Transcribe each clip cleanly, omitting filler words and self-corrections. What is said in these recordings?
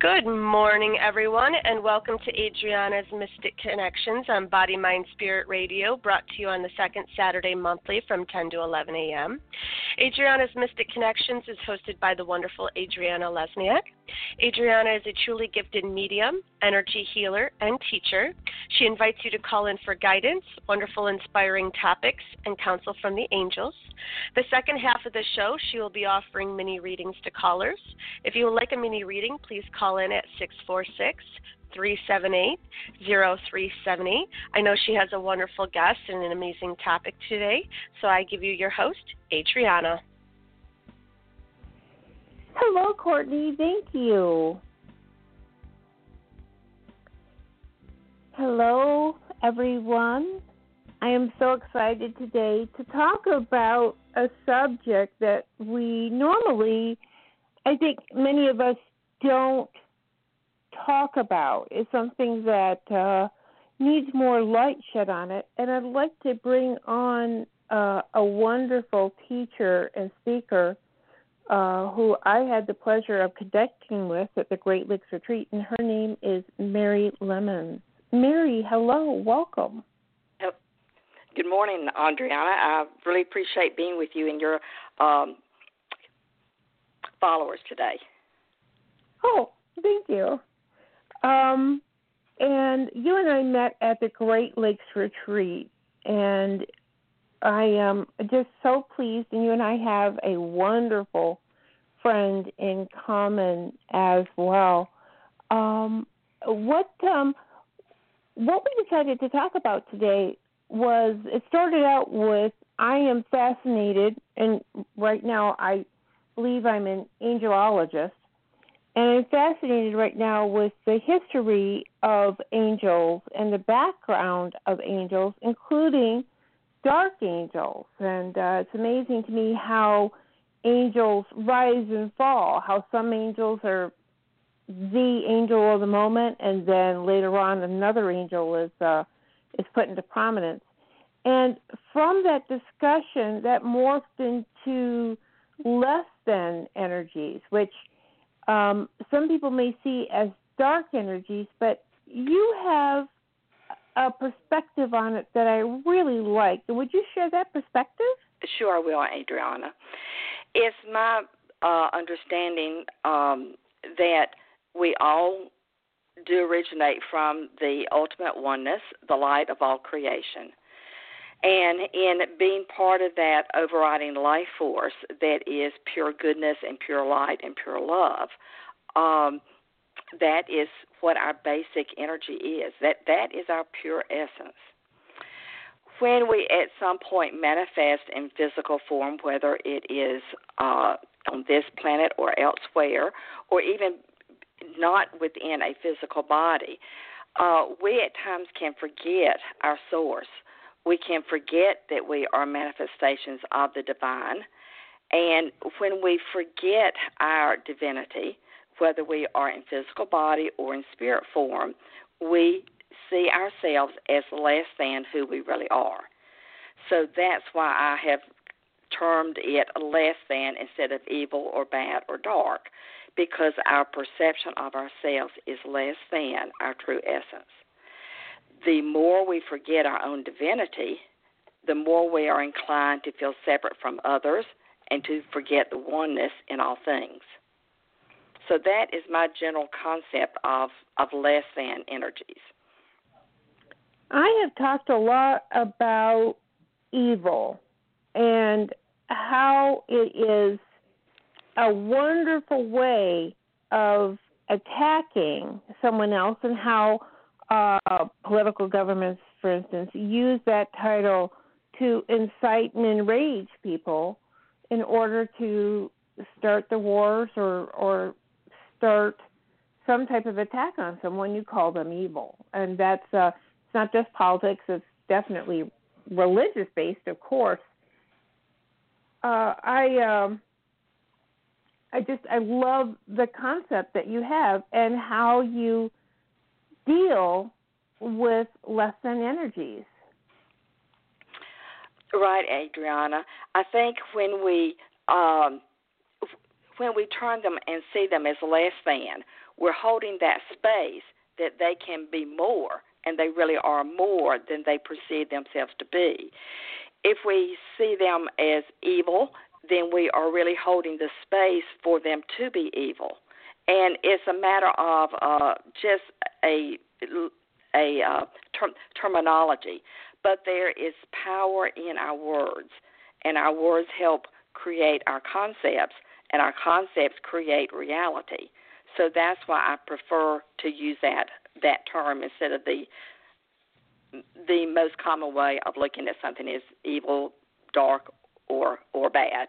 Good morning, everyone, and welcome to Adriana's Mystic Connections on Body, Mind, Spirit Radio, brought to you on the second Saturday monthly from 10 to 11 a.m. Adriana's Mystic Connections is hosted by the wonderful Adriana Lesniak. Adriana is a truly gifted medium, energy healer, and teacher. She invites you to call in for guidance, wonderful, inspiring topics, and counsel from the angels. The second half of the show, she will be offering mini readings to callers. If you would like a mini reading, please call in at 646-378-0378. I know she has a wonderful guest and an amazing topic today, so I give you your host, Adriana. Hello, Courtney. Thank you. Hello, everyone. I am so excited today to talk about a subject that we normally, I think many of us don't talk about. It's something that needs more light shed on it. And I'd like to bring on a wonderful teacher and speaker who I had the pleasure of connecting with at the Great Lakes Retreat, and her name is Mary Lemons. Mary, hello, welcome. Good morning, Adriana. I really appreciate being with you and your followers today. Oh, thank you. And you and I met at the Great Lakes Retreat, and I am just so pleased, and you and I have a wonderful friend in common as well. What we decided to talk about today was, it started out with, I am fascinated, and right now I believe I'm an angelologist, and I'm fascinated right now with the history of angels and the background of angels, including dark angels. And it's amazing to me how angels rise and fall, how some angels are the angel of the moment, and then later on another angel is put into prominence. And from that discussion, that morphed into less than energies, which some people may see as dark energies, but you have a perspective on it that I really like. Would you share that perspective? Sure, I will, Adriana. It's my understanding that we all do originate from the ultimate oneness, the light of all creation. And in being part of that overriding life force that is pure goodness and pure light and pure love, that is what our basic energy is. That is our pure essence. When we at some point manifest in physical form, whether it is on this planet or elsewhere, or even not within a physical body, we at times can forget our source. We can forget that we are manifestations of the divine. And when we forget our divinity, whether we are in physical body or in spirit form, we see ourselves as less than who we really are. So that's why I have termed it less than instead of evil or bad or dark, because our perception of ourselves is less than our true essence. The more we forget our own divinity, the more we are inclined to feel separate from others and to forget the oneness in all things. So that is my general concept of less than energies. I have talked a lot about evil and how it is a wonderful way of attacking someone else, and how political governments, for instance, use that title to incite and enrage people in order to start the wars or start some type of attack on someone. You call them evil. And that's it's not just politics, it's definitely religious-based, of course. I love the concept that you have and how you deal with less than energies. Right, Adriana. I think when we turn them and see them as less than, we're holding that space that they can be more, and they really are more than they perceive themselves to be. If we see them as evil, then we are really holding the space for them to be evil. And it's a matter of just a terminology. But there is power in our words, and our words help create our concepts, and our concepts create reality. So that's why I prefer to use that term instead of the most common way of looking at something is evil, dark, or bad.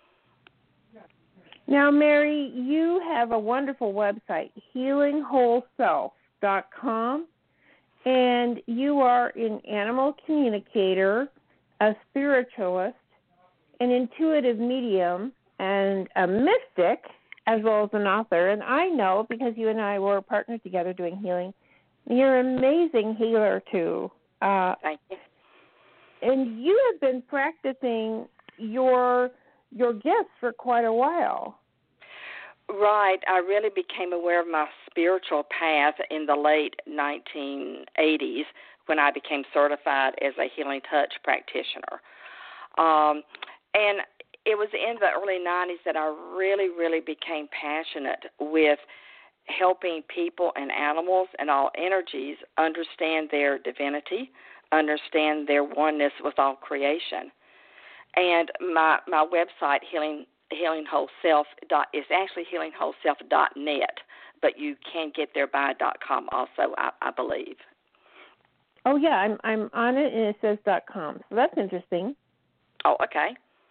Now, Mary, you have a wonderful website, healingwholeself.com, and you are an animal communicator, a spiritualist, an intuitive medium, and a mystic, as well as an author. And I know, because you and I were partnered together doing healing, you're an amazing healer, too. Thank you. And you have been practicing your gifts for quite a while. Right. I really became aware of my spiritual path in the late 1980s when I became certified as a healing touch practitioner. And it was in the early 90s that I really, really became passionate with helping people and animals and all energies understand their divinity, understand their oneness with all creation. And my website, Healing Whole Self, is actually healingwholeself.net, but you can get there by .com also, I believe. Oh yeah, I'm on it and it says .com, so that's interesting. Oh, okay.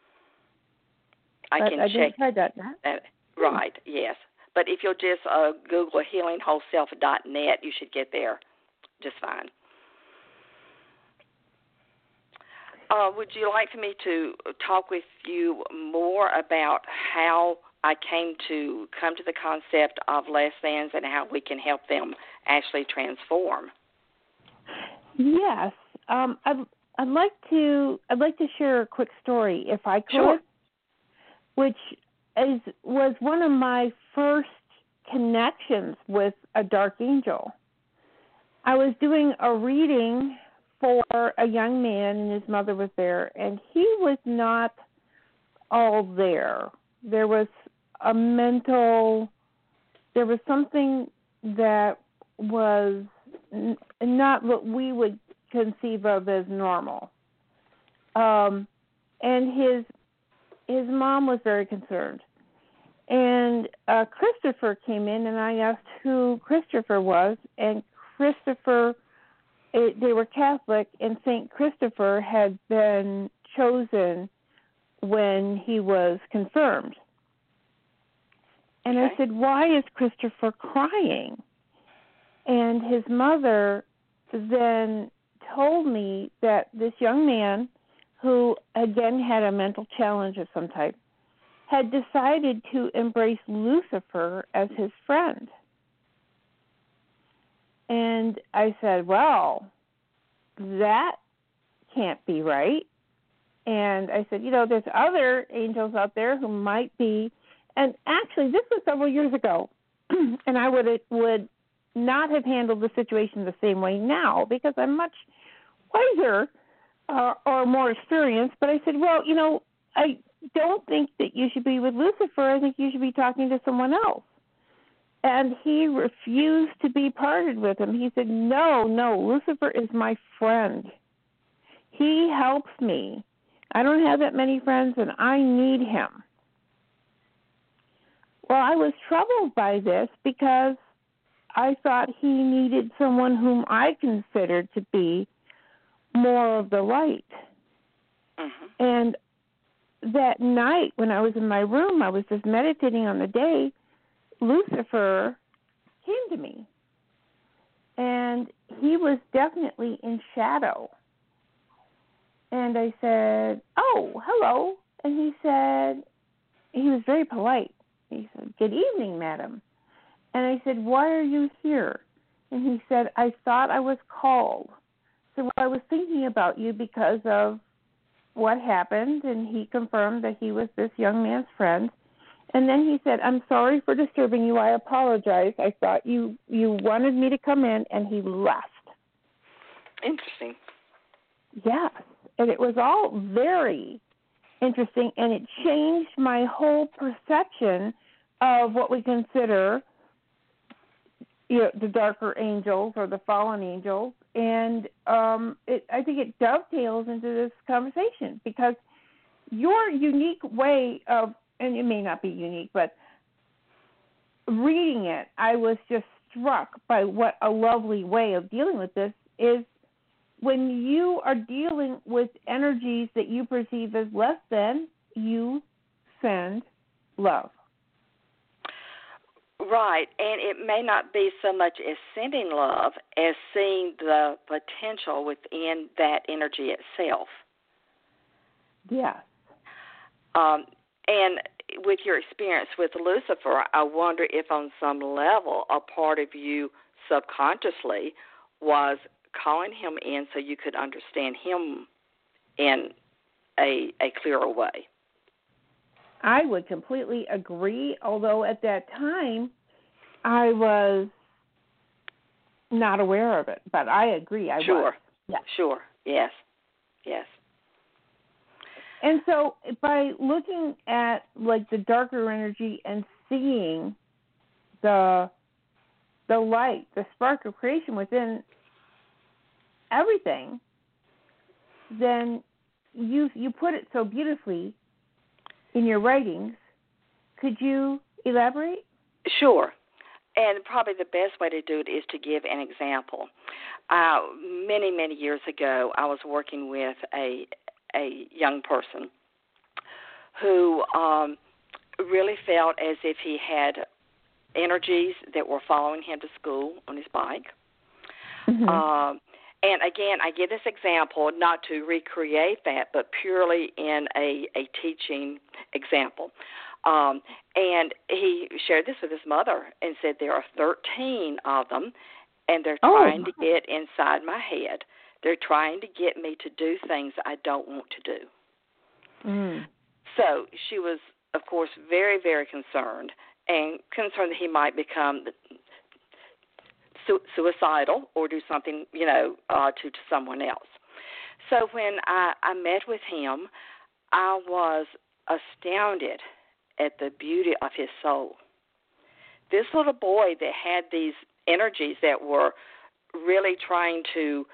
I didn't try .net. Right, yes. But if you'll just Google healingwholeself.net, you should get there just fine. Would you like for me to talk with you more about how I came to come to the concept of less thans and how we can help them actually transform? Yes, I'd like to share a quick story, if I could, Sure. Which was one of my first connections with a dark angel. I was doing a reading for a young man, and his mother was there, and he was not all there. There was something that was not what we would conceive of as normal. And his mom was very concerned. And Christopher came in, and I asked who Christopher was, and Christopher, they were Catholic, and St. Christopher had been chosen when he was confirmed. And Okay. I said, why is Christopher crying? And his mother then told me that this young man, who again had a mental challenge of some type, had decided to embrace Lucifer as his friend. And I said, well, that can't be right. And I said, there's other angels out there who might be. And actually, this was several years ago, and I would not have handled the situation the same way now because I'm much wiser or more experienced. But I said, well, I don't think that you should be with Lucifer. I think you should be talking to someone else. And he refused to be parted with him. He said, no, Lucifer is my friend. He helps me. I don't have that many friends, and I need him. Well, I was troubled by this because I thought he needed someone whom I considered to be more of the light. Mm-hmm. And that night when I was in my room, I was just meditating on the day, Lucifer came to me. And he was definitely in shadow. And I said, oh, hello. And he was very polite. He said, good evening, madam. And I said, why are you here? And he said, I thought I was called. So I was thinking about you because of what happened, and he confirmed that he was this young man's friend. And then he said, "I'm sorry for disturbing you. I apologize. I thought you wanted me to come in," and he left. Interesting. Yes. And it was all very interesting, and it changed my whole perception of what we consider, the darker angels or the fallen angels. And I think it dovetails into this conversation, because your unique way of, and it may not be unique, but reading it, I was just struck by what a lovely way of dealing with this is. When you are dealing with energies that you perceive as less than, you send love. Right, and it may not be so much as sending love as seeing the potential within that energy itself. Yes. And with your experience with Lucifer, I wonder if on some level a part of you subconsciously was calling him in so you could understand him in a clearer way. I would completely agree, although at that time I was not aware of it. But I agree, I was. Yeah. Sure, yes. And so by looking at like the darker energy and seeing the light, the spark of creation within everything, then you put it so beautifully in your writings. Could you elaborate? Sure. And probably the best way to do it is to give an example. Many, many years ago, I was working with a young person who really felt as if he had energies that were following him to school on his bike. Mm-hmm. And again, I give this example not to recreate that, but purely in a teaching example. And he shared this with his mother and said there are 13 of them, and they're trying to get inside my head. They're trying to get me to do things I don't want to do. Mm. So she was, of course, very, very concerned that he might become suicidal or do something, to someone else. So when I met with him, I was astounded at the beauty of his soul. This little boy that had these energies that were really trying to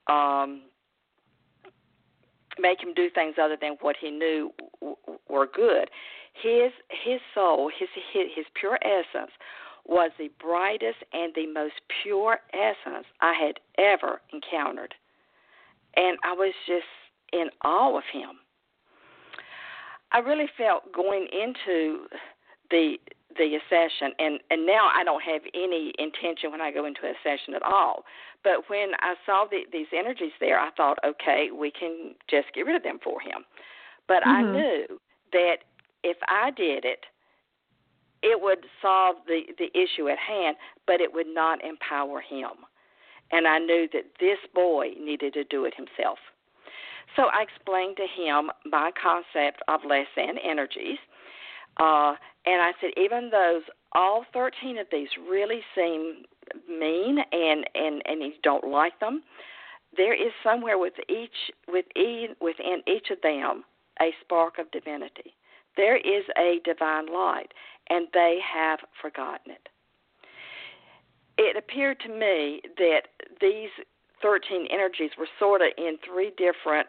make him do things other than what he knew were good. His soul, his pure essence, was the brightest and the most pure essence I had ever encountered. And I was just in awe of him. I really felt going into the session, and now I don't have any intention when I go into a session at all. But when I saw these energies there, I thought, okay, we can just get rid of them for him. But I knew that if I did it, it would solve the issue at hand, but it would not empower him. And I knew that this boy needed to do it himself. So I explained to him my concept of less than energies. And I said, even though all 13 of these really seem mean and you don't like them, there is somewhere within each of them a spark of divinity. There is a divine light, and they have forgotten it. It appeared to me that these 13 energies were sort of in three different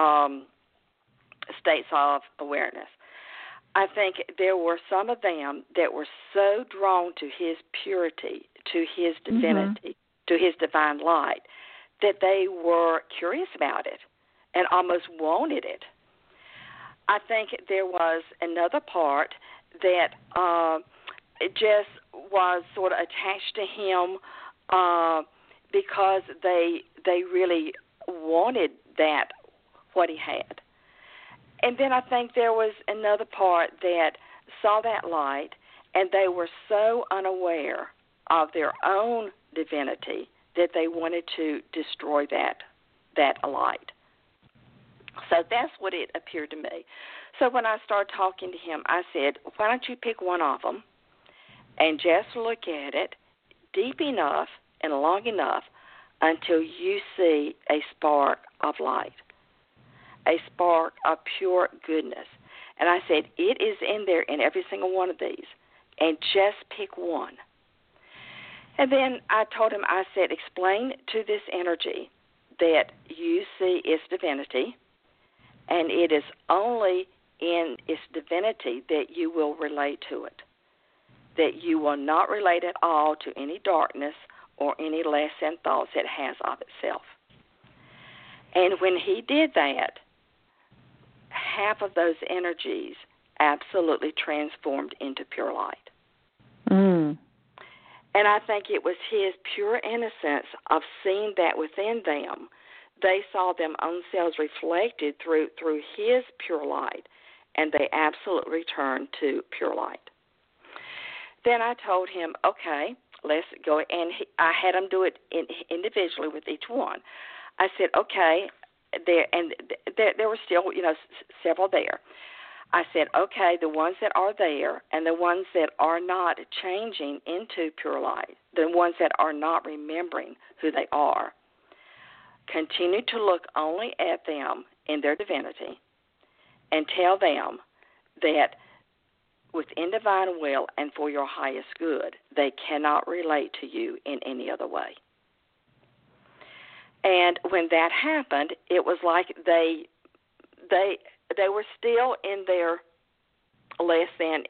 states of awareness. I think there were some of them that were so drawn to his purity, to his divinity, to his divine light, that they were curious about it and almost wanted it. I think there was another part that it just was sort of attached to him because they really wanted that, what he had. And then I think there was another part that saw that light, and they were so unaware of their own divinity that they wanted to destroy that light. So that's what it appeared to me. So when I started talking to him, I said, why don't you pick one of them and just look at it deep enough and long enough until you see a spark of light, a spark of pure goodness. And I said, it is in there in every single one of these, and just pick one. And then I told him, I said, explain to this energy that you see its divinity, and it is only in its divinity that you will relate to it, that you will not relate at all to any darkness or any less than thoughts it has of itself. And when he did that, half of those energies absolutely transformed into pure light. Mm. And I think it was his pure innocence of seeing that within them. They saw them own selves reflected through his pure light, and they absolutely returned to pure light. Then I told him, okay, let's go, and I had him do it individually with each one. I said, okay, there were still, several there. I said, okay, the ones that are there and the ones that are not changing into pure light, the ones that are not remembering who they are, continue to look only at them in their divinity and tell them that within divine will and for your highest good, they cannot relate to you in any other way. And when that happened, it was like they were still in their less than,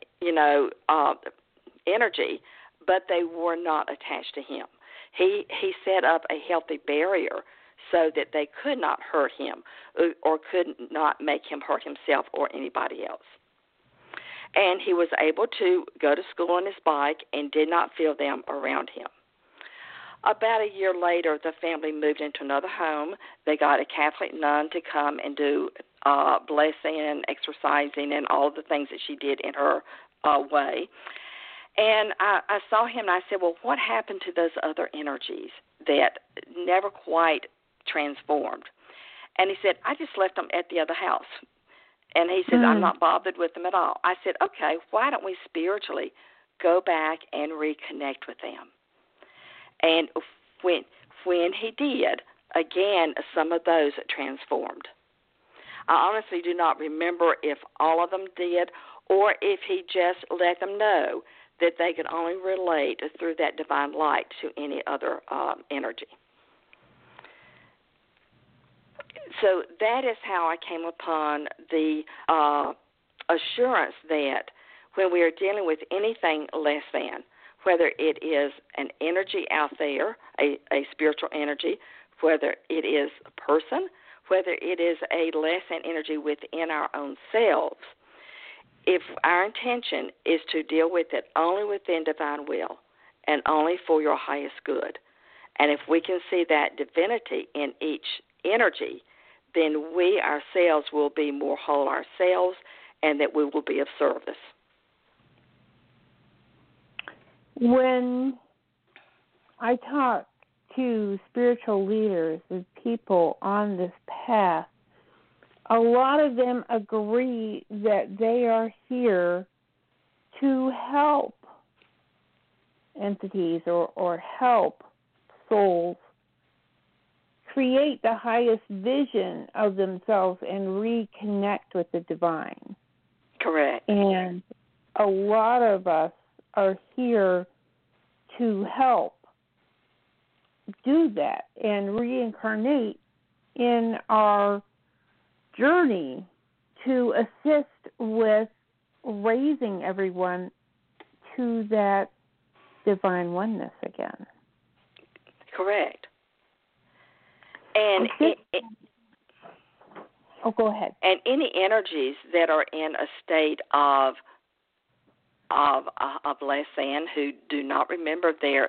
energy, but they were not attached to him. He set up a healthy barrier so that they could not hurt him or could not make him hurt himself or anybody else. And he was able to go to school on his bike and did not feel them around him. About a year later, the family moved into another home. They got a Catholic nun to come and do blessing, exercising, and all the things that she did in her way. And I saw him, and I said, well, what happened to those other energies that never quite transformed? And he said, I just left them at the other house. And he said, I'm not bothered with them at all. I said, okay, why don't we spiritually go back and reconnect with them? And when he did, again, some of those transformed. I honestly do not remember if all of them did or if he just let them know that they could only relate through that divine light to any other energy. So that is how I came upon the assurance that when we are dealing with anything less than, whether it is an energy out there, a spiritual energy, whether it is a person, whether it is a less than energy within our own selves, if our intention is to deal with it only within divine will and only for your highest good, and if we can see that divinity in each energy, then we ourselves will be more whole ourselves and that we will be of service. When I talk to spiritual leaders and people on this path, a lot of them agree that they are here to help entities or help souls create the highest vision of themselves and reconnect with the divine. Correct. And a lot of us are here to help do that and reincarnate in our journey to assist with raising everyone to that divine oneness again. Correct. And go ahead. And any energies that are in a state of less than, who do not remember their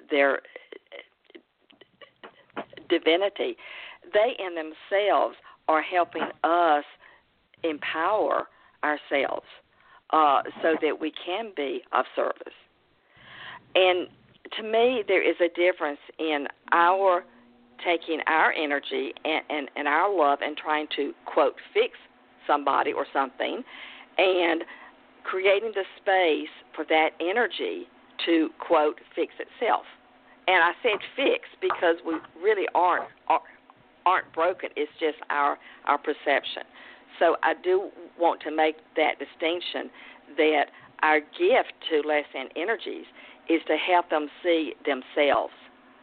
divinity, they in themselves are helping us empower ourselves so that we can be of service. And to me, there is a difference in our taking our energy and our love and trying to, quote, fix somebody or something, and creating the space for that energy to, quote, fix itself. And I said fix because we really aren't broken. It's just our perception. So I do want to make that distinction that our gift to less than energies is to help them see themselves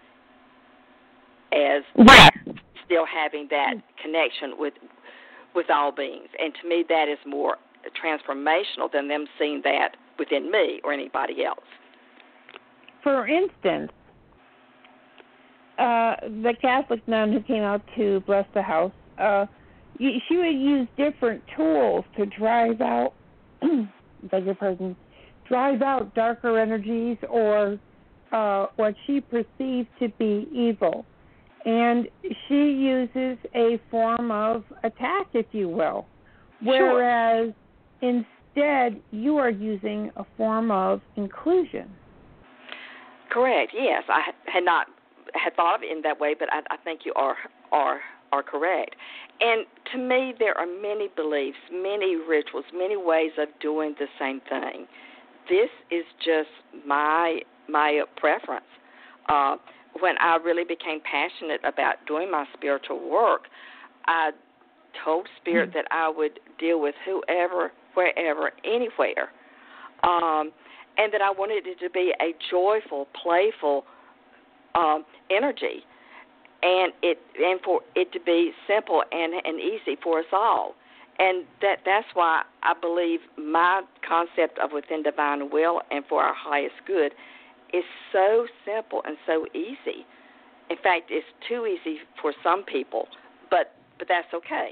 as still having that connection with all beings. And to me, that is more transformational than them seeing that within me or anybody else. For instance, the Catholic nun who came out to bless the house, she would use different tools to drive out, drive out darker energies or what she perceived to be evil. And she uses a form of attack, if you will, whereas instead you are using a form of inclusion. Correct. Yes, I had thought of it in that way, but I think you are correct. And to me, there are many beliefs, many rituals, many ways of doing the same thing. This is just my preference. When I really became passionate about doing my spiritual work, I told Spirit that I would deal with whoever, wherever, anywhere, and that I wanted it to be a joyful, playful energy, and for it to be simple and easy for us all. And that's why I believe my concept of within divine will and for our highest good is so simple and so easy. In fact, it's too easy for some people, but that's okay.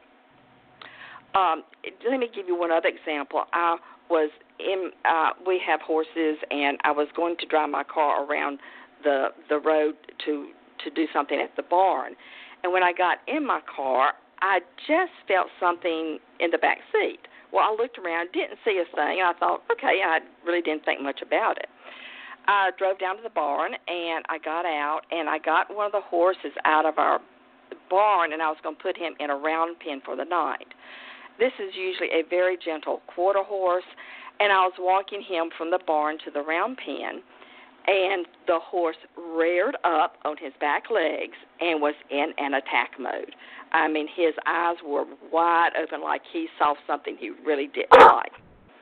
Let me give you one other example. I was we have horses, and I was going to drive my car around the road to do something at the barn. And when I got in my car, I just felt something in the back seat. Well, I looked around, didn't see a thing, and I thought, okay, I really didn't think much about it. I drove down to the barn, and I got out, and I got one of the horses out of our barn, and I was going to put him in a round pen for the night. This is usually a very gentle quarter horse, and I was walking him from the barn to the round pen, and the horse reared up on his back legs and was in an attack mode. I mean, his eyes were wide open like he saw something he really didn't like.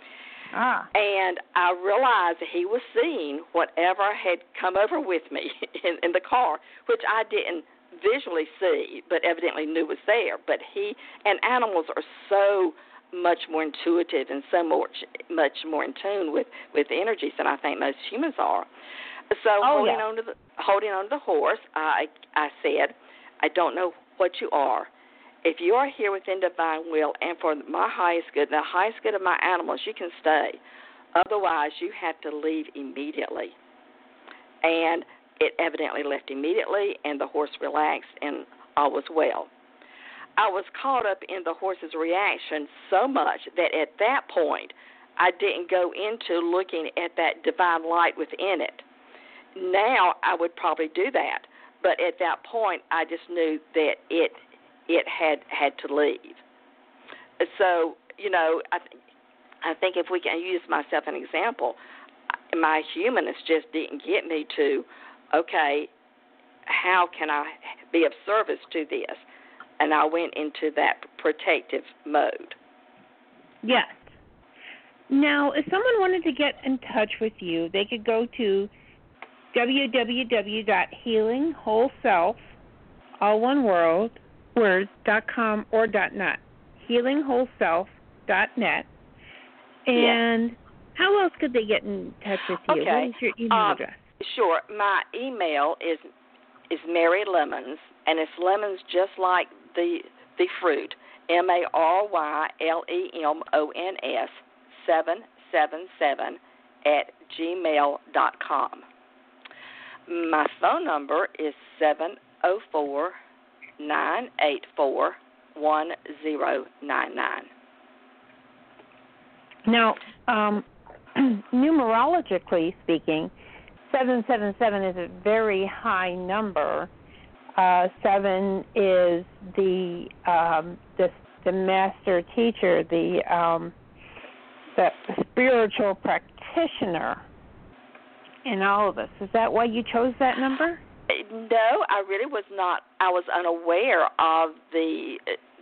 And I realized that he was seeing whatever had come over with me in the car, which I didn't visually see, but evidently knew was there. But animals are so much more intuitive and so much more in tune with energies than I think most humans are. So holding on to the horse, I said, I don't know what you are. If you are here within divine will and for my highest good, the highest good of my animals, you can stay. Otherwise, you have to leave immediately. And it evidently left immediately, and the horse relaxed, and all was well. I was caught up in the horse's reaction so much that at that point, I didn't go into looking at that divine light within it. Now, I would probably do that. But at that point, I just knew that it had to leave. So, I think if we can use myself an example, my humanness just didn't get me to, okay, how can I be of service to this? And I went into that protective mode. Yes. Now, if someone wanted to get in touch with you, they could go to www.healingwholeself, all one word, .com or .net, healingwholeself.net. And how else could they get in touch with you? Okay. What is your email address? Sure. My email is Mary Lemons, and it's lemons just like the fruit, MaryLemons 777 @gmail.com. My phone number is 704-984-1099. Now, numerologically speaking, 777 is a very high number. 7 is the the master teacher, the spiritual practitioner in all of this. Is that why you chose that number? No, I really was not. I was unaware of the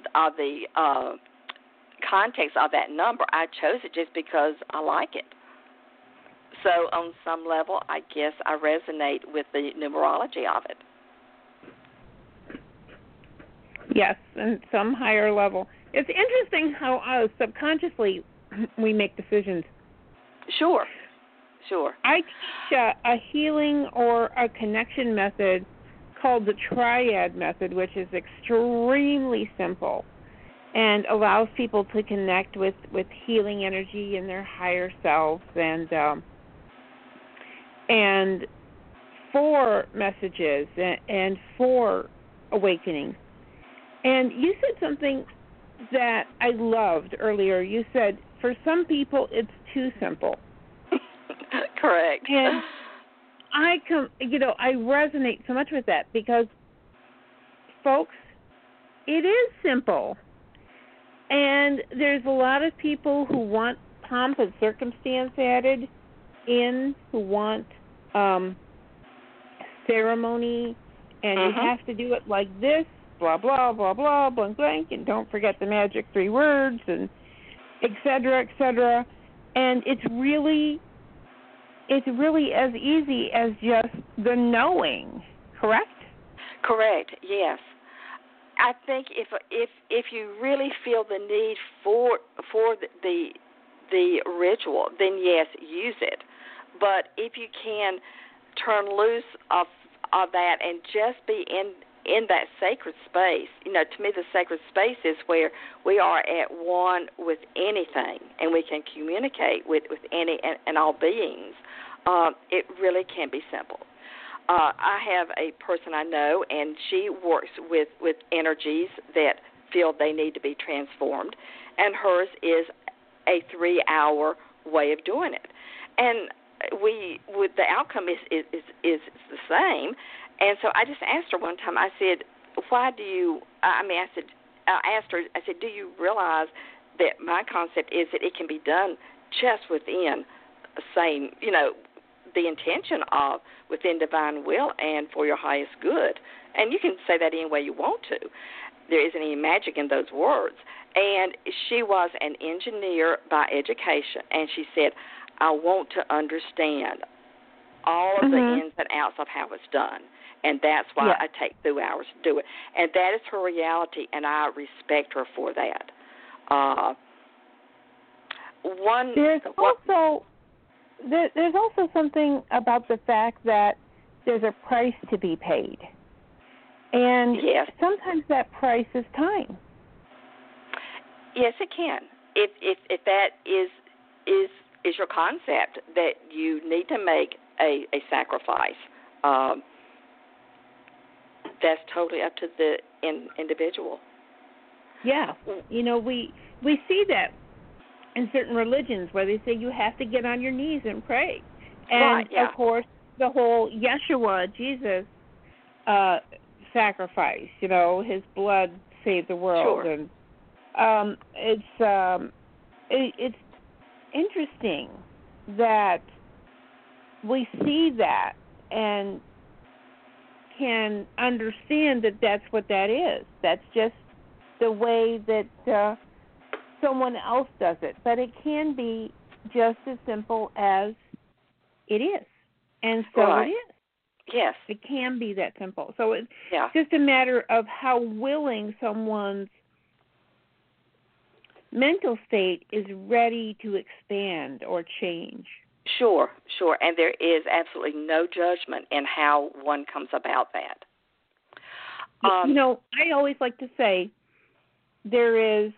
context of that number. I chose it just because I like it. So on some level, I guess I resonate with the numerology of it. Yes, and some higher level. It's interesting how subconsciously we make decisions. Sure. I teach a healing or a connection method called the Triad method, which is extremely simple and allows people to connect with healing energy in their higher selves and 4 messages and 4 awakenings. And you said something that I loved earlier. You said, for some people, it's too simple. Correct. And I resonate so much with that because, folks, it is simple. And there's a lot of people who want pomp and circumstance added in, who want ceremony, and you have to do it like this, blah, blah, blah, blah, blank, blank, and don't forget the magic 3 words, and et cetera, et cetera. And it's really as easy as just the knowing, correct? Correct, yes. I think if you really feel the need for the ritual, then yes, use it. But if you can turn loose of that and just be in that sacred space, to me the sacred space is where we are at one with anything and we can communicate with any and all beings. It really can be simple. I have a person I know, and she works with energies that feel they need to be transformed, and hers is a 3-hour way of doing it. And the outcome is the same. And so I just asked her one time, I said, why do you, I asked her, I said, do you realize that my concept is that it can be done just within the same, the intention of within divine will and for your highest good. And you can say that any way you want to. There isn't any magic in those words. And she was an engineer by education, and she said, I want to understand all of the ins and outs of how it's done. And that's why I take 2 hours to do it. And that is her reality, and I respect her for that. There's also something about the fact that there's a price to be paid. And sometimes that price is time. Yes, it can. If that is your concept, that you need to make a sacrifice, that's totally up to the individual. Yeah. We see that in certain religions where they say you have to get on your knees and pray. And, of course, the whole Yeshua, Jesus, sacrifice, his blood saved the world. Sure. And it's interesting that we see that and can understand that that's what that is. That's just the way that someone else does it. But it can be just as simple as it is. And so it is. Yes. It can be that simple. So it's just a matter of how willing someone's mental state is ready to expand or change. Sure. And there is absolutely no judgment in how one comes about that. I always like to say there's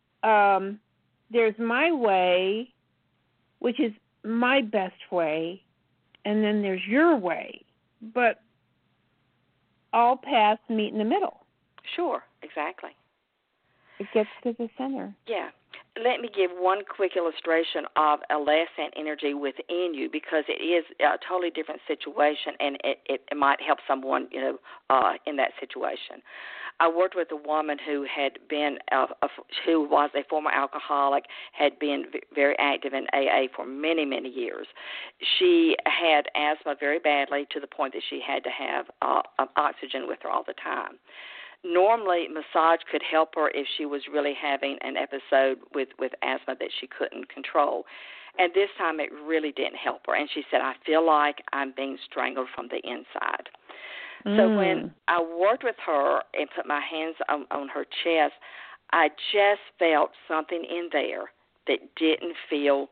my way, which is my best way, and then there's your way. But all paths meet in the middle. Sure, exactly. It gets to the center. Yeah. Let me give one quick illustration of a last cent energy within you, because it is a totally different situation, and it might help someone, in that situation. I worked with a woman who had been who was a former alcoholic, had been very active in AA for many, many years. She had asthma very badly to the point that she had to have oxygen with her all the time. Normally, massage could help her if she was really having an episode with asthma that she couldn't control. And this time it really didn't help her. And she said, I feel like I'm being strangled from the inside. So when I worked with her and put my hands on her chest, I just felt something in there that didn't feel,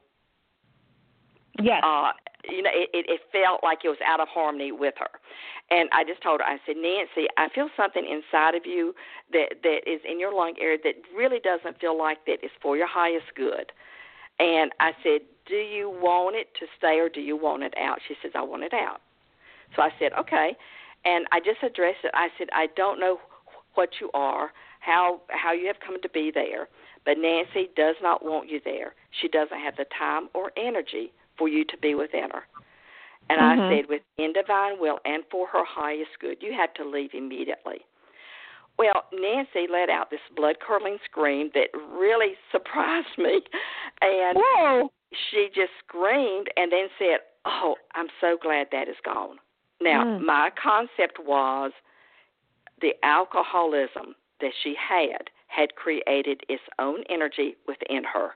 it felt like it was out of harmony with her. And I just told her, I said, Nancy, I feel something inside of you that is in your lung area that really doesn't feel like that is for your highest good. And I said, do you want it to stay or do you want it out? She says, I want it out. So I said, okay. And I just addressed it. I said, I don't know what you are, how you have come to be there, but Nancy does not want you there. She doesn't have the time or energy for you to be within her. And I said, within divine will and for her highest good, you have to leave immediately. Well, Nancy let out this blood-curdling scream that really surprised me. And she just screamed and then said, oh, I'm so glad that is gone. Now, my concept was the alcoholism that she had created its own energy within her.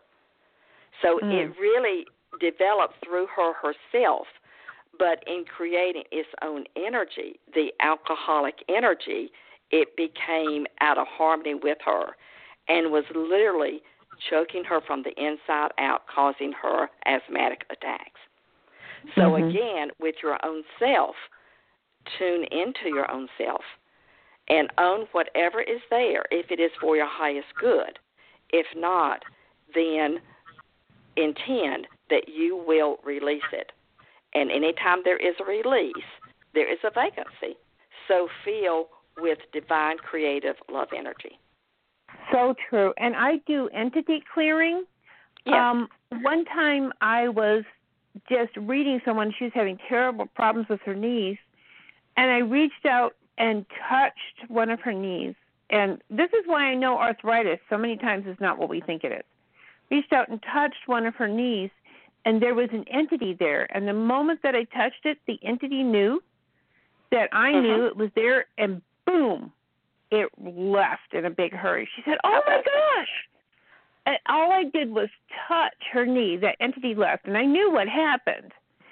So it really developed through her herself, but in creating its own energy, the alcoholic energy, it became out of harmony with her and was literally choking her from the inside out, causing her asthmatic attacks. So again, with your own self, tune into your own self and own whatever is there if it is for your highest good. If not, then intend that you will release it. And anytime there is a release, there is a vacancy. So feel with divine creative love energy. So true. And I do entity clearing. Yes. One time I was just reading someone, she was having terrible problems with her knees, and I reached out and touched one of her knees. And this is why I know arthritis so many times is not what we think it is. Reached out and touched one of her knees, and there was an entity there. And the moment that I touched it, the entity knew that I knew it was there, and boom, it left in a big hurry. She said, oh, my gosh. And all I did was touch her knee. That entity left, and I knew what happened.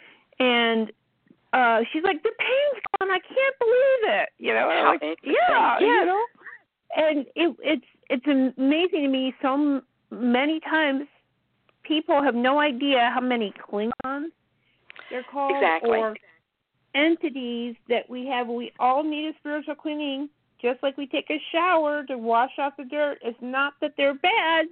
And she's like, the pain's gone. I can't believe it. You know, and I'm like, yeah, you know. And it's amazing to me. So many times people have no idea how many Klingons they're called, or entities that we have. We all need a spiritual cleaning, just like we take a shower to wash off the dirt. It's not that they're bad.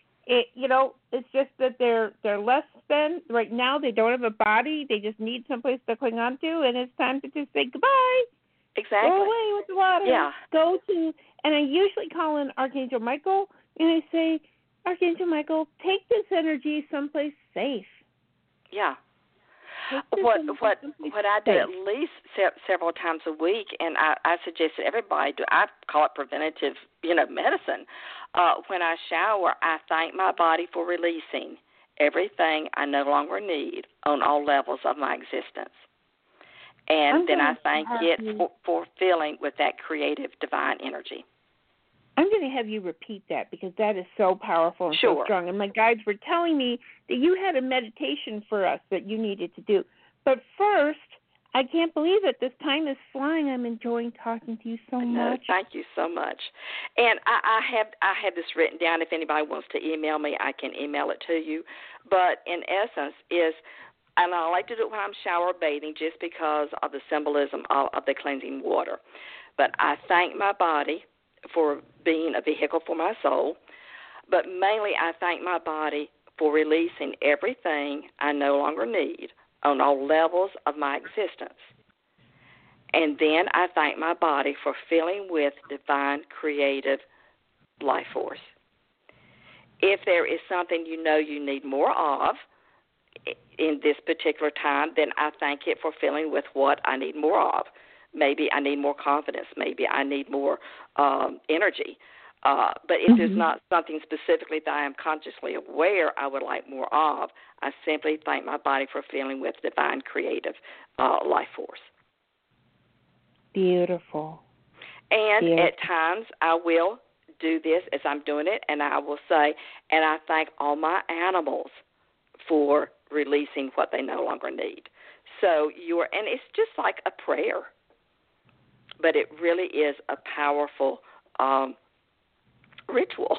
It's just that they're less than right now. They don't have a body. They just need someplace to cling on to, and it's time to just say goodbye. Exactly. Go away with the water. Yeah. And I usually call in Archangel Michael, and I say, Archangel Michael, take this energy someplace safe. Yeah. What I do at least several times a week, and I suggest that everybody do. I call it preventative, medicine. When I shower, I thank my body for releasing everything I no longer need on all levels of my existence, and then I thank it for filling with that creative divine energy. I'm going to have you repeat that because that is so powerful and so strong. And my guides were telling me that you had a meditation for us that you needed to do. But first, I can't believe it. This time is flying. I'm enjoying talking to you so much. Thank you so much. And I have this written down. If anybody wants to email me, I can email it to you. But in essence and I like to do it when I'm shower bathing just because of the symbolism of the cleansing water. But I thank my body for being a vehicle for my soul, but mainly I thank my body for releasing everything I no longer need on all levels of my existence. And then I thank my body for filling with divine creative life force. If there is something you need more of in this particular time, then I thank it for filling with what I need more of. Maybe I need more confidence. Maybe I need more energy. But if there's not something specifically that I am consciously aware I would like more of, I simply thank my body for filling with divine creative life force. Beautiful. And at times I will do this as I'm doing it, and I will say, and I thank all my animals for releasing what they no longer need. So and it's just like a prayer, but it really is a powerful ritual.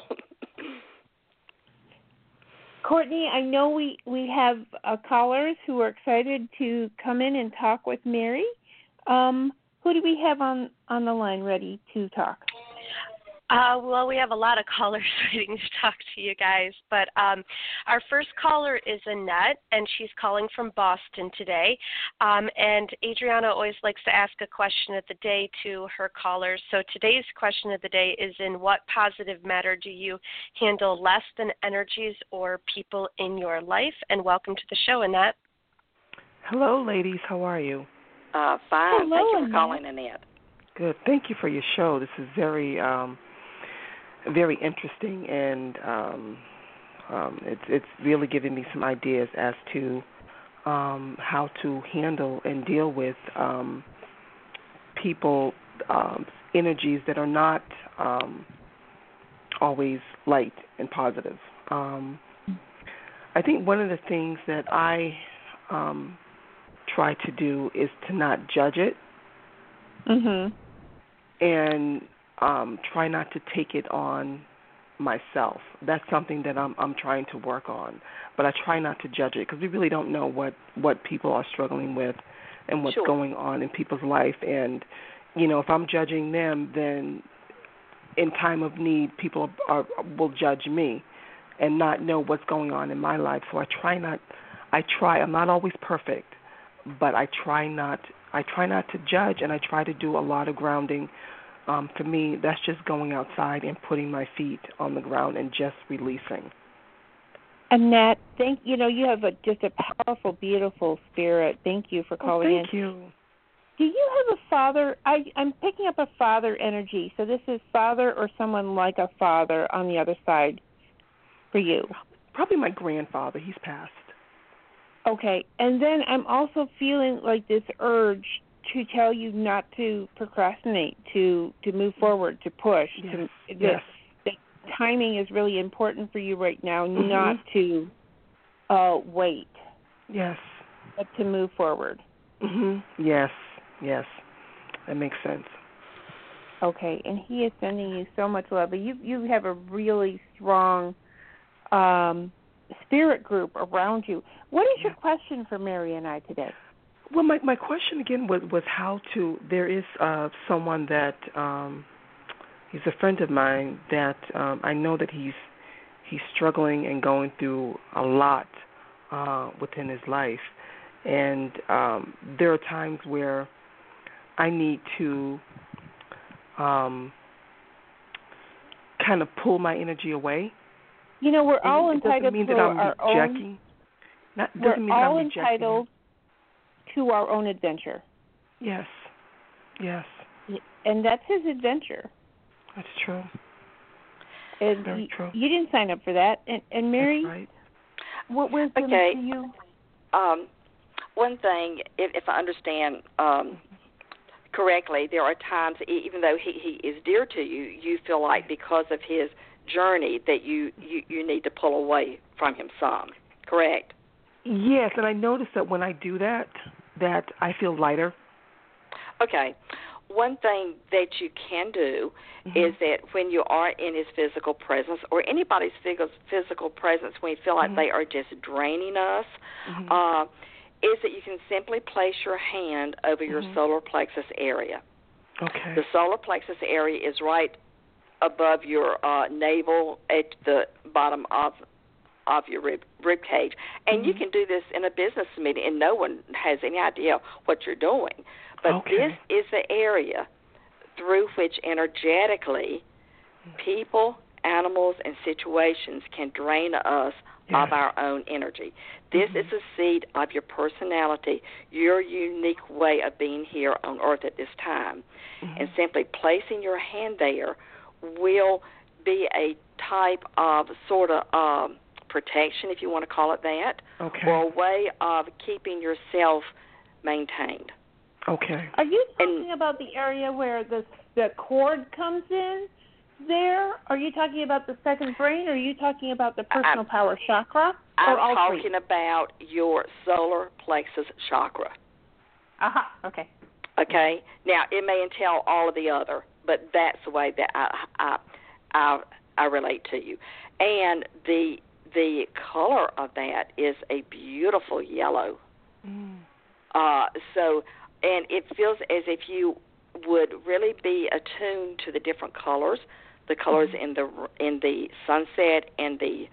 Courtney, I know we have callers who are excited to come in and talk with Mary. Who do we have on the line ready to talk? Well, we have a lot of callers waiting to talk to you guys, but our first caller is Annette, and she's calling from Boston today. And Adriana always likes to ask a question of the day to her callers. So today's question of the day is, in what positive matter do you handle less than energies or people in your life? And welcome to the show, Annette. Hello, ladies. How are you? Fine. Hello, Thank you for Annette. calling, Annette. Good. Thank you for your show. This is very interesting, and it's really giving me some ideas as to how to handle and deal with people, energies that are not always light and positive. I think one of the things that I try to do is to not judge it, and try not to take it on myself. That's something that I'm trying to work on. But I try not to judge it, because we really don't know what people are struggling with and what's going on in people's life. And, if I'm judging them, then in time of need, people will judge me and not know what's going on in my life. So I'm not always perfect, but I try not to judge, and I try to do a lot of grounding. For me, that's just going outside and putting my feet on the ground and just releasing. Annette, you have just a powerful, beautiful spirit. Thank you for calling in. Thank you. Do you have a father? I'm picking up a father energy. So this is father or someone like a father on the other side for you. Probably my grandfather. He's passed. Okay. And then I'm also feeling like this urge to tell you not to procrastinate, to move forward, to push. Yes. The timing is really important for you right now, not to wait. Yes. But to move forward. Yes. That makes sense. Okay, and he is sending you so much love. But you have a really strong spirit group around you. What is your question for Mary and I today? Well, my question again was how to. There is someone that he's a friend of mine that I know that he's struggling and going through a lot within his life, and there are times where I need to kind of pull my energy away. We're all entitled to our own. We're all entitled to our own adventure. Yes. And that's his adventure. That's true. And very true. You didn't sign up for that. And Mary, that's right. What wisdom do you? One thing, if I understand correctly, there are times, even though he is dear to you, you feel like because of his journey that you need to pull away from him some, correct? Yes, and I notice that when I do that I feel lighter. Okay. One thing that you can do is that when you are in his physical presence or anybody's physical presence, when you feel like they are just draining us, is that you can simply place your hand over your solar plexus area. Okay. The solar plexus area is right above your navel at the bottom of your rib cage. And you can do this in a business meeting, and no one has any idea what you're doing. But this is the area through which energetically people, animals, and situations can drain us of our own energy. This is a seed of your personality, your unique way of being here on earth at this time. And simply placing your hand there will be a type of sort of protection, if you want to call it that, or a way of keeping yourself maintained. Okay. Are you talking about the area where the cord comes in there? Are you talking about the second brain, or are you talking about the personal power chakra? I'm talking about your solar plexus chakra. Okay. Okay. Now, it may entail all of the other, but that's the way that I relate to you. And the color of that is a beautiful yellow. And it feels as if you would really be attuned to the different colors, the colors in the sunset and the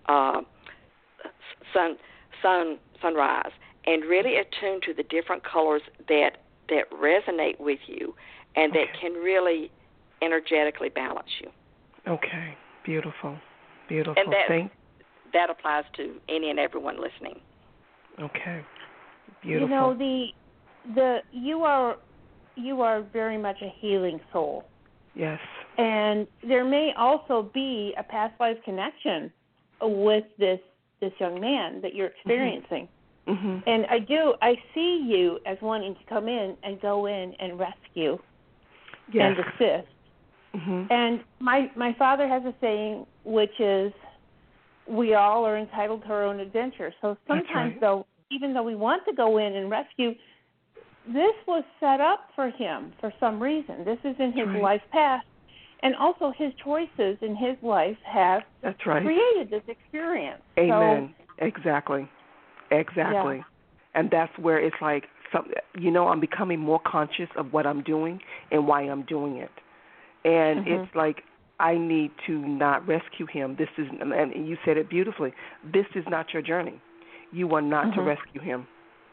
sunrise, and really attuned to the different colors that resonate with you and that can really energetically balance you. Okay, beautiful. And that applies to any and everyone listening. Okay, beautiful. You know, you are very much a healing soul. Yes. And there may also be a past life connection with this young man that you're experiencing. And I see you as wanting to come in and go in and rescue and assist. And my father has a saying, which is, we all are entitled to our own adventure. So sometimes, though, even though we want to go in and rescue, this was set up for him for some reason. This is in his life path. And also his choices in his life have created this experience. Amen. So, Exactly. Yeah. And that's where it's like, I'm becoming more conscious of what I'm doing and why I'm doing it. And it's like, I need to not rescue him. This is, and you said it beautifully, this is not your journey. You are not to rescue him.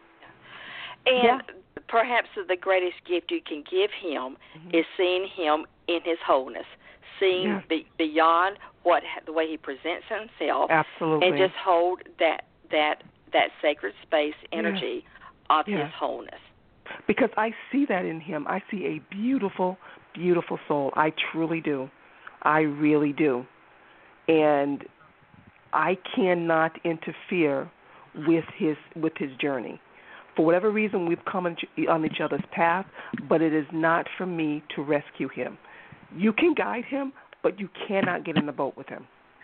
And perhaps the greatest gift you can give him is seeing him in his wholeness, seeing beyond the way he presents himself. Absolutely. And just hold that sacred space energy of his wholeness. Because I see that in him. I see a beautiful, beautiful soul. I truly do. I really do. And I cannot interfere with his journey. For whatever reason, we've come on each other's path, but it is not for me to rescue him. You can guide him, but you cannot get in the boat with him.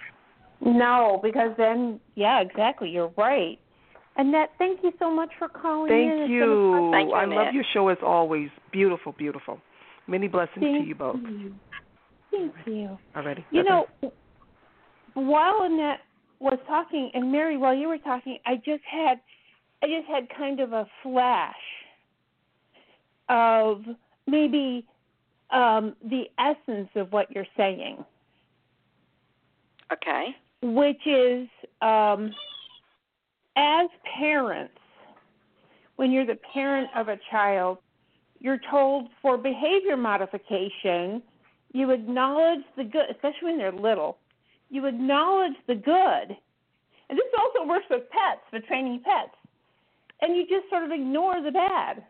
No, because then, exactly, you're right. Annette, thank you so much for calling in. Thank you. Thank you, I Annette. love your show as always. Beautiful, beautiful. Many blessings to you both. Thank you. Alrighty. You know, while Annette was talking, and Mary, while you were talking, I just had kind of a flash of maybe the essence of what you're saying. Okay. Which is, as parents, when you're the parent of a child, you're told for behavior modification, you acknowledge the good, especially when they're little. You acknowledge the good. And this also works with pets, for training pets. And you just sort of ignore the bad.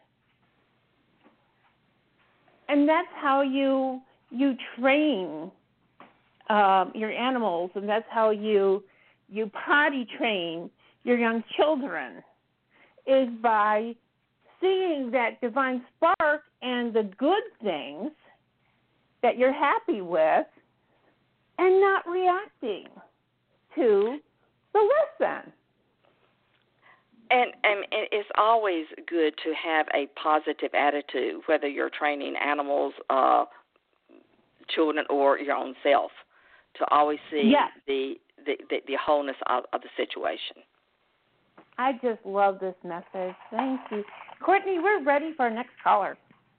And that's how you train your animals, and that's how you potty train your young children, is by seeing that divine spark and the good things that you're happy with and not reacting to the less than. And it's always good to have a positive attitude, whether you're training animals, children, or your own self, to always see the wholeness of the situation. I just love this message. Thank you. Courtney, we're ready for our next caller.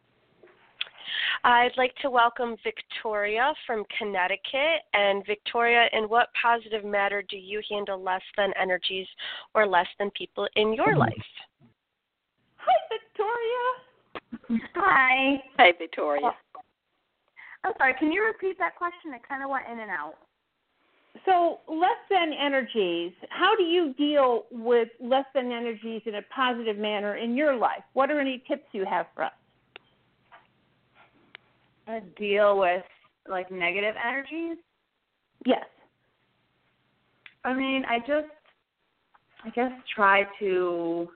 I'd like to welcome Victoria from Connecticut. And Victoria, in what positive matter do you handle less than energies or less than people in your life? Hi, Victoria. Hi. Hey, Victoria. I'm sorry, can you repeat that question? It kind of went in and out. So less than energies, how do you deal with less than energies in a positive manner in your life? What are any tips you have for us? Deal with, like, negative energies? Yes. I mean, I guess try to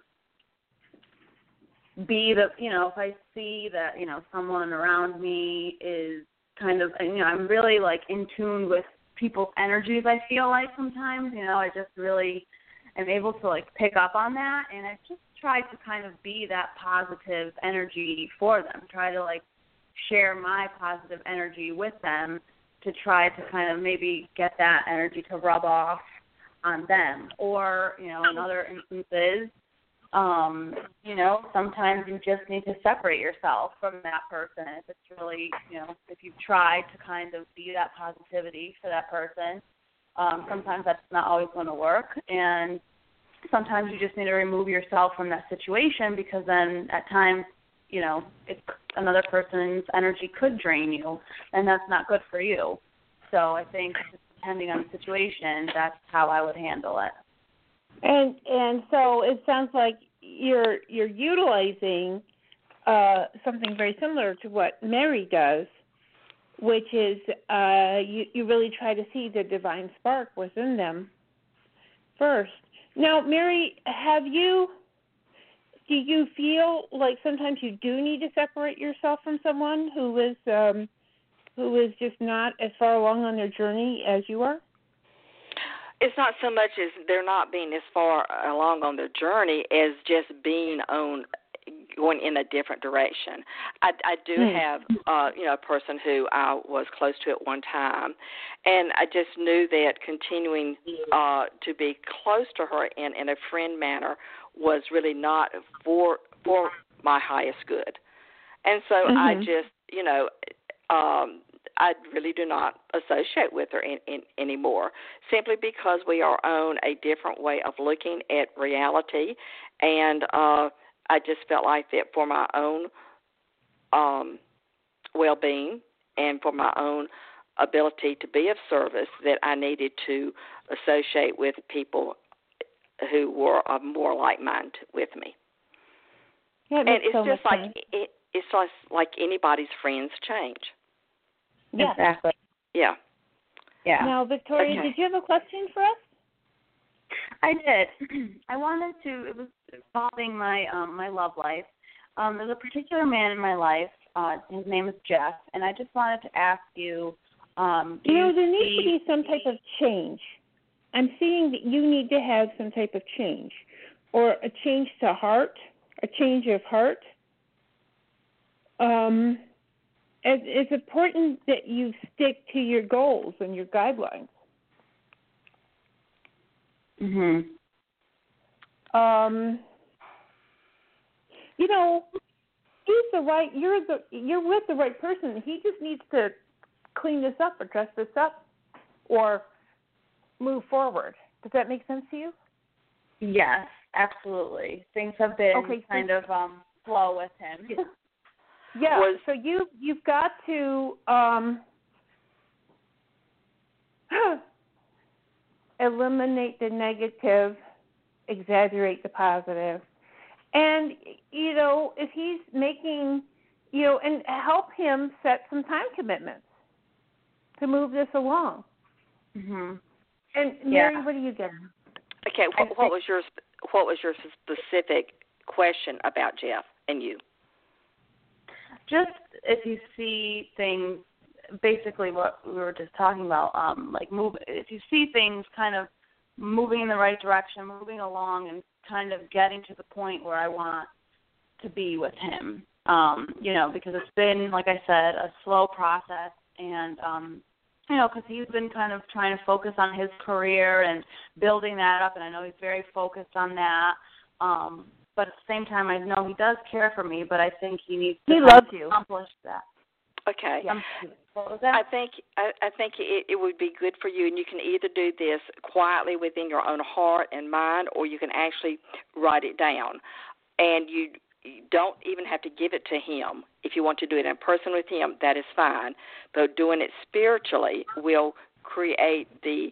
be the, if I see that, someone around me is kind of, I'm really, like, in tune with people's energies, I feel like sometimes, I just really am able to, like, pick up on that, and I just try to kind of be that positive energy for them, try to, like, share my positive energy with them to try to kind of maybe get that energy to rub off on them. Or, in other instances, sometimes you just need to separate yourself from that person. If it's really, if you've tried to kind of be that positivity for that person, sometimes that's not always going to work. And sometimes you just need to remove yourself from that situation, because then at times, another person's energy could drain you, and that's not good for you. So I think, depending on the situation, that's how I would handle it. And so it sounds like you're utilizing something very similar to what Mary does, which is you really try to see the divine spark within them first. Now, Mary, do you feel like sometimes you do need to separate yourself from someone who is just not as far along on their journey as you are? It's not so much as they're not being as far along on their journey as just going in a different direction. I do have, a person who I was close to at one time, and I just knew that continuing to be close to her in a friend manner was really not for my highest good. And so I just, I really do not associate with her anymore, simply because we are on a different way of looking at reality, and I just felt like that for my own well-being and for my own ability to be of service, that I needed to associate with people who were of more like mind with me. Yeah, and it's so just like sense. It's just like anybody's friends change. Yeah. Exactly. Yeah. Yeah. Now, Victoria, Okay. did you have a question for us? I did. I wanted to. It was involving my my love life. There's a particular man in my life. His name is Jeff, and I just wanted to ask you. There needs to be some type of change. I'm seeing that you need to have some type of change, or a change to heart, a change of heart. It's important that you stick to your goals and your guidelines. Mhm. He's the right. You're with the right person. He just needs to clean this up, or dress this up, or move forward. Does that make sense to you? Yes, absolutely. Things have been kind of slow with him. Yeah. So you've got to eliminate the negative, exaggerate the positive. And, if he's making, and help him set some time commitments to move this along. Mm-hmm. And, Mary, what are you getting? Okay, what was your specific question about Jeff and you? Just if you see things, basically what we were just talking about, if you see things kind of moving in the right direction, moving along, and kind of getting to the point where I want to be with him, because it's been, like I said, a slow process, and, because he's been kind of trying to focus on his career and building that up, and I know he's very focused on that, but at the same time, I know he does care for me, but I think he needs to accomplish that. Okay. Yeah. What was that? I think it would be good for you, and you can either do this quietly within your own heart and mind, or you can actually write it down. And you don't even have to give it to him. If you want to do it in person with him, that is fine. But doing it spiritually will create the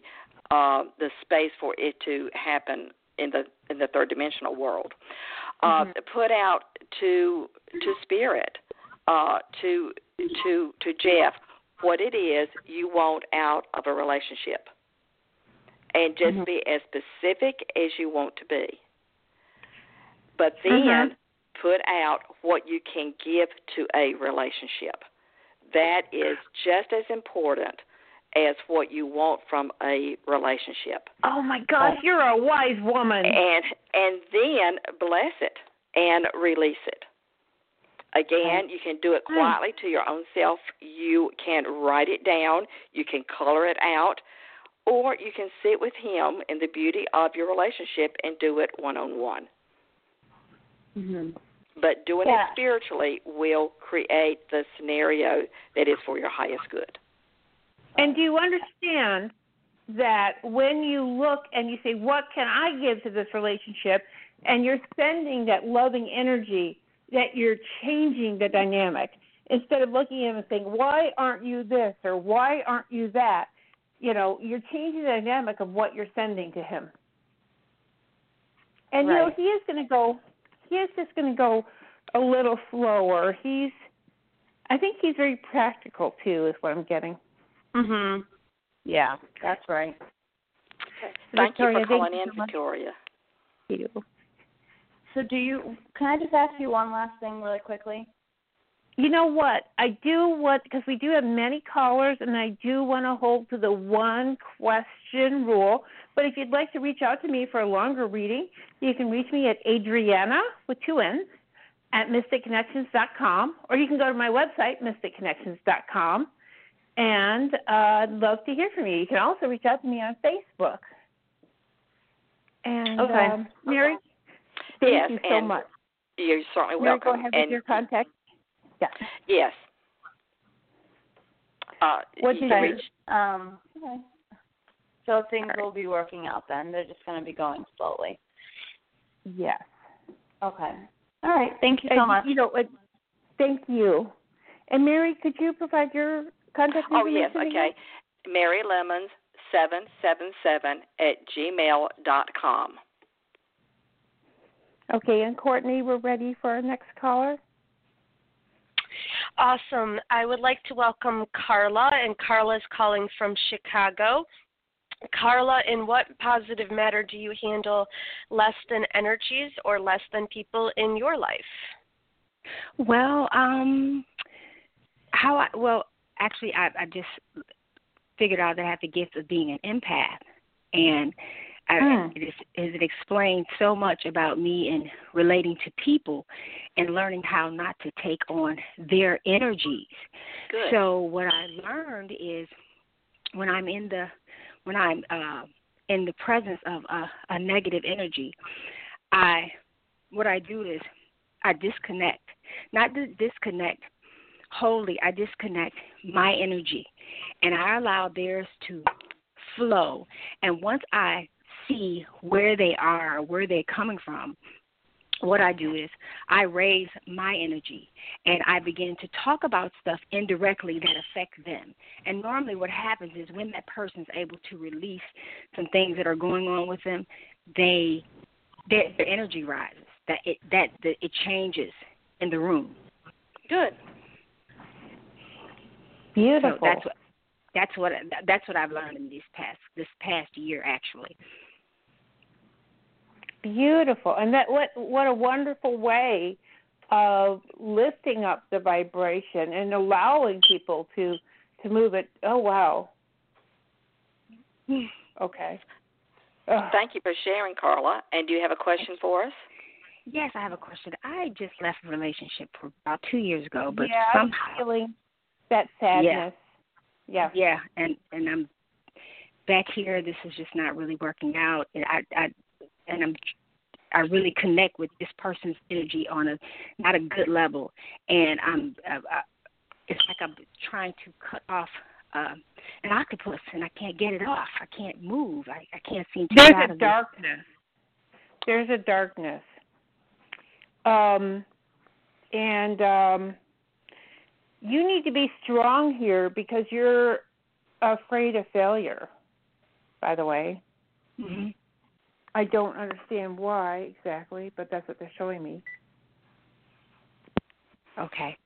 the space for it to happen in the third dimensional world. Put out to Spirit, to Jeff, what it is you want out of a relationship, and just be as specific as you want to be. But then put out what you can give to a relationship. That is just as important as what you want from a relationship. Oh my gosh, you're a wise woman. And then bless it and release it. Again, you can do it quietly to your own self. You can write it down. You can color it out. Or you can sit with him in the beauty of your relationship and do it one-on-one. But doing it spiritually will create the scenario that is for your highest good. And do you understand that when you look and you say, what can I give to this relationship, and you're sending that loving energy, that you're changing the dynamic, instead of looking at him and saying, why aren't you this or why aren't you that? You know, you're changing the dynamic of what you're sending to him. And, you know, he is just going to go a little slower. I think he's very practical, too, is what I'm getting. Yeah, that's right. Okay. Thank you for calling in, Victoria. Thank you. So can I just ask you one last thing really quickly? You know what? Because we do have many callers, and I do want to hold to the one question rule. But if you'd like to reach out to me for a longer reading, you can reach me at Adriana, with 2 N's, at MysticConnections.com, or you can go to my website, MysticConnections.com, and I'd love to hear from you. You can also reach out to me on Facebook. And Mary, thank you so much. You're certainly Mary, welcome. Go ahead with your contact. Yeah. Yes. What did you reach? Okay. So things will be working out then. They're just going to be going slowly. Yes. Okay. All right. Thank you so much. Thank you. And Mary, could you provide your contact information? Oh, yes. Okay. Mary Lemons 777 @gmail.com. Okay. And Courtney, we're ready for our next caller. Awesome. I would like to welcome Carla, and Carla's calling from Chicago. Carla, in what positive matter do you handle less than energies or less than people in your life? Well, actually, I just figured out that I have the gift of being an empath, and it explained so much about me and relating to people and learning how not to take on their energies. Good. So what I learned is when I'm in the presence of a negative energy, what I do is I disconnect. Not disconnect wholly, I disconnect my energy, and I allow theirs to flow. And once I see where they are, where they're coming from, what I do is I raise my energy, and I begin to talk about stuff indirectly that affect them. And normally what happens is when that person's able to release some things that are going on with them, their energy rises. It changes in the room. Good. Beautiful. So that's what I've learned in this past year, actually. Beautiful. And what a wonderful way of lifting up the vibration and allowing people to move it. Oh, wow. Okay. Thank you for sharing, Carla. And do you have a question for us? Yes, I have a question. I just left a relationship for about 2 years ago, but I'm feeling that sadness. Yeah. Yeah, and I'm back here. This is just not really working out, and I really connect with this person's energy on not a good level, and it's like I'm trying to cut off an octopus, and I can't get it off. I can't move. I can't seem to get out of it. There's a darkness. You need to be strong here because you're afraid of failure. by the way. Mm-hmm. I don't understand why exactly, but that's what they're showing me. Okay.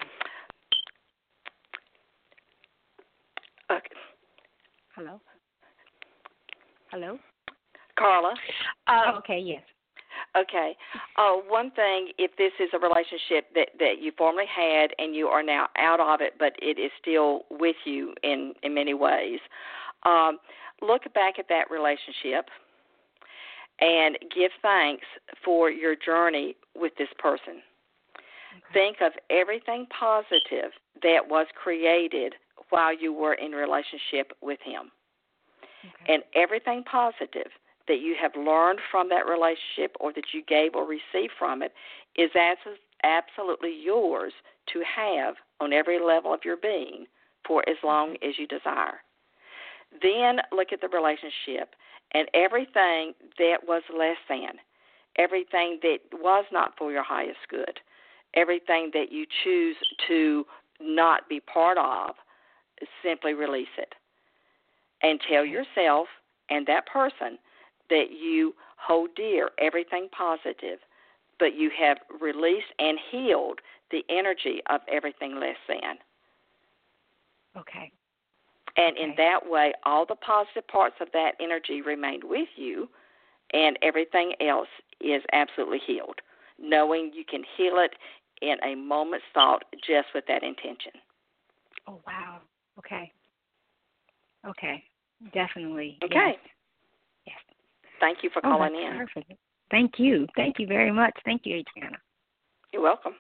Hello? Hello? Carla? Okay, yes. Okay. One thing, if this is a relationship that you formerly had and you are now out of it, but it is still with you in many ways, look back at that relationship and give thanks for your journey with this person. Okay. Think of everything positive that was created while you were in relationship with him. Okay. And everything positive that you have learned from that relationship or that you gave or received from it is absolutely yours to have on every level of your being for as long as you desire. Then look at the relationship and everything that was less than, everything that was not for your highest good, everything that you choose to not be part of, simply release it. And tell yourself and that person that you hold dear everything positive, but you have released and healed the energy of everything less than. Okay. And in that way, all the positive parts of that energy remained with you, and everything else is absolutely healed, knowing you can heal it in a moment's thought just with that intention. Oh, wow. Okay. Okay. Definitely. Okay. Yes. Thank you for calling in. Perfect. Thank you. Thank you very much. Thank you, Adriana. You're welcome.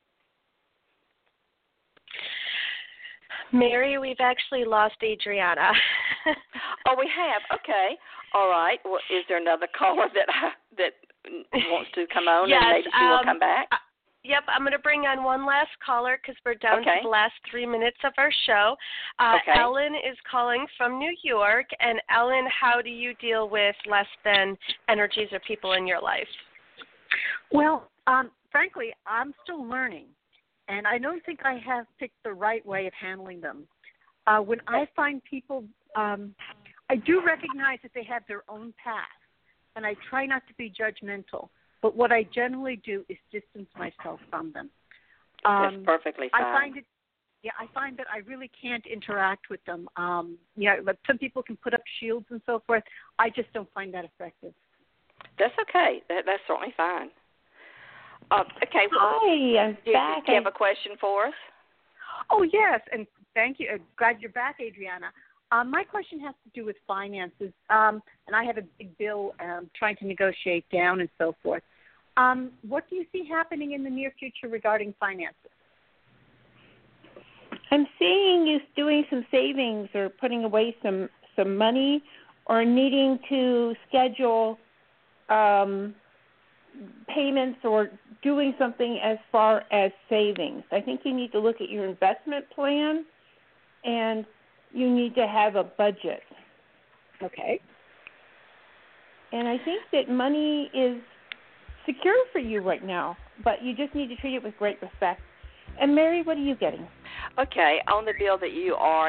Mary, we've actually lost Adriana. Oh, we have? Okay. All right. Well, is there another caller that wants to come on yes, and maybe she will come back? Yep, I'm going to bring on one last caller because we're down to the last 3 minutes of our show. Ellen is calling from New York. And, Ellen, how do you deal with less than energies or people in your life? Well, frankly, I'm still learning, and I don't think I have picked the right way of handling them. When I find people, I do recognize that they have their own path, and I try not to be judgmental. But what I generally do is distance myself from them. That's perfectly fine. I find that I really can't interact with them. But some people can put up shields and so forth. I just don't find that effective. That's okay. That's certainly fine. Okay. Well, hi, I'm back. Do you have a question for us? Oh, yes, and thank you. Glad you're back, Adriana. My question has to do with finances, and I have a big bill trying to negotiate down and so forth. What do you see happening in the near future regarding finances? I'm seeing you doing some savings or putting away some money or needing to schedule payments or doing something as far as savings. I think you need to look at your investment plan and you need to have a budget. Okay. And I think that money is secure for you right now, but you just need to treat it with great respect. And Mary, what are you getting? Okay, on the bill that you are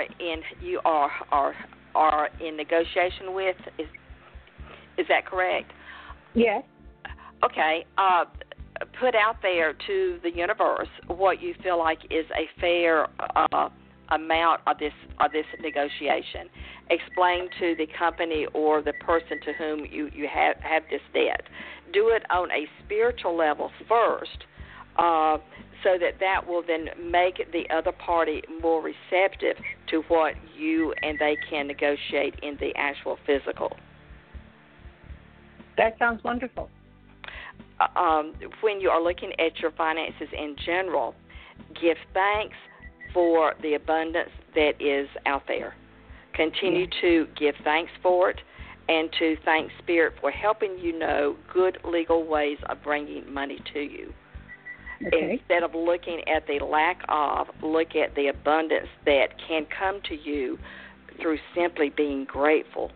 in negotiation with, is that correct? Yes. Okay. Put out there to the universe what you feel like is a fair amount of this negotiation. Explain to the company or the person to whom you have this debt. Do it on a spiritual level first, so that will then make the other party more receptive to what you and they can negotiate in the actual physical. That sounds wonderful. When you are looking at your finances in general, give thanks for the abundance that is out there. Continue to give thanks for it and to thank Spirit for helping you know good legal ways of bringing money to you. Okay. Instead of looking at the lack of, look at the abundance that can come to you through simply being grateful.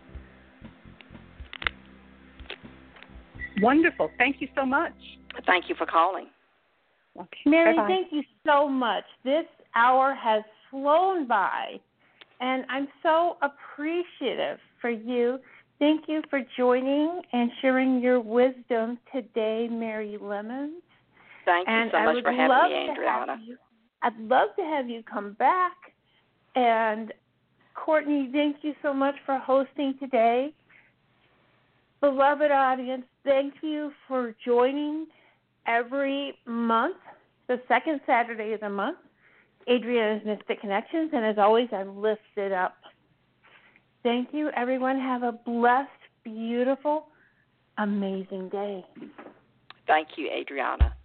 Wonderful. Thank you so much. Thank you for calling. Okay. Mary, Bye-bye. Thank you so much. This hour has flown by, and I'm so appreciative for you. Thank you for joining and sharing your wisdom today, Mary Lemons. Thank you so much for having me, Adriana. I'd love to have you come back. And Courtney, thank you so much for hosting today. Beloved audience, thank you for joining every month, the second Saturday of the month, Adriana's Mystic Connections, and as always, I lift it up. Thank you, everyone. Have a blessed, beautiful, amazing day. Thank you, Adriana.